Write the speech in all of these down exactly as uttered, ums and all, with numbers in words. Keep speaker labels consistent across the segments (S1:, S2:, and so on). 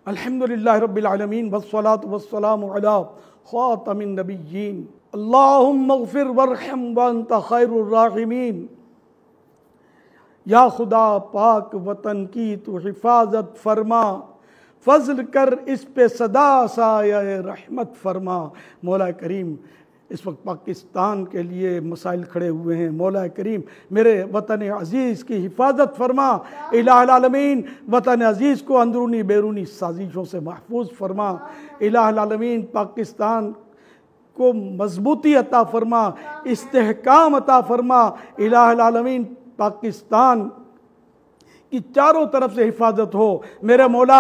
S1: الحمدللہ رب العالمین والصلاة والسلام علی خاتم النبیین اللہم اغفر وارحم وانت خیر الراحمین۔ یا خدا پاک وطن کی تو حفاظت فرما، فضل کر اس پہ صدا سایہ رحمت فرما۔ مولا کریم اس وقت پاکستان کے لیے مسائل کھڑے ہوئے ہیں، مولا کریم میرے وطن عزیز کی حفاظت فرما۔ الہ العالمین وطن عزیز کو اندرونی بیرونی سازشوں سے محفوظ فرما۔ الہ العالمین پاکستان کو مضبوطی عطا فرما، استحکام عطا فرما۔ الہ العالمین پاکستان کی چاروں طرف سے حفاظت ہو۔ میرے مولا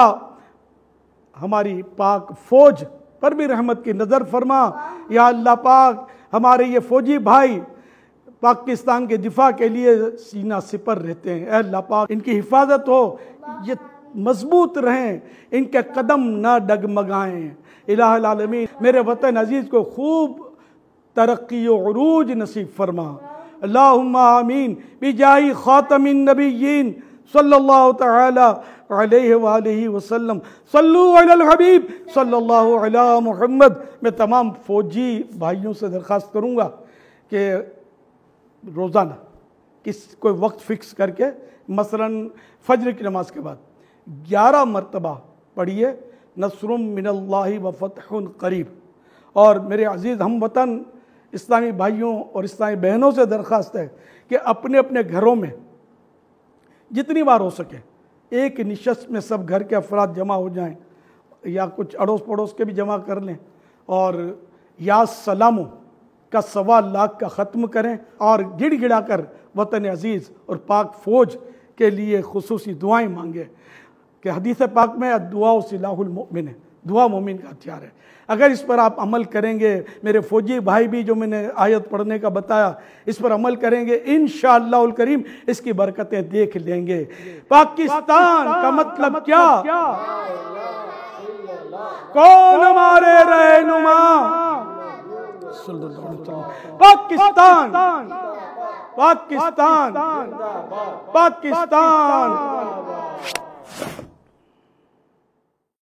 S1: ہماری پاک فوج پر بھی رحمت کی نظر فرما۔ یا اللہ پاک ہمارے یہ فوجی بھائی پاکستان کے دفاع کے لیے سینہ سپر رہتے ہیں، اے اللہ پاک ان کی حفاظت ہو، یہ مضبوط رہیں، ان کے قدم نہ ڈگمگائیں۔ الہ العالمین میرے وطن عزیز کو خوب ترقی و عروج نصیب فرما۔ اللہم آمین بجاہ خاتم النبیین صلی اللہ تعالی علیہ وآلہ وسلم۔ صلو علی الحبیب صلی اللہ علی محمد۔ میں تمام فوجی بھائیوں سے درخواست کروں گا کہ روزانہ کس کوئی وقت فکس کر کے مثلاً فجر کی نماز کے بعد گیارہ مرتبہ پڑھیے نصر من اللہ و فتح قریب۔ اور میرے عزیز ہم وطن اسلامی بھائیوں اور اسلامی بہنوں سے درخواست ہے کہ اپنے اپنے گھروں میں جتنی بار ہو سکے ایک نشست میں سب گھر کے افراد جمع ہو جائیں، یا کچھ اڑوس پڑوس کے بھی جمع کر لیں، اور یا سلاموں کا سوا لاکھ کا ختم کریں، اور گڑ گڑا کر وطن عزیز اور پاک فوج کے لیے خصوصی دعائیں مانگیں کہ حدیث پاک میں دعا سلاح المؤمن ہے، دعا مومن کا ہتھیار ہے۔ اگر اس پر آپ عمل کریں گے، میرے فوجی بھائی بھی جو میں نے آیت پڑھنے کا بتایا اس پر عمل کریں گے، انشاءاللہ الکریم اس کی برکتیں دیکھ لیں گے۔ پاکستان کا مطلب کیا؟ کون ہمارے رہنما؟ پاکستان پاکستان پاکستان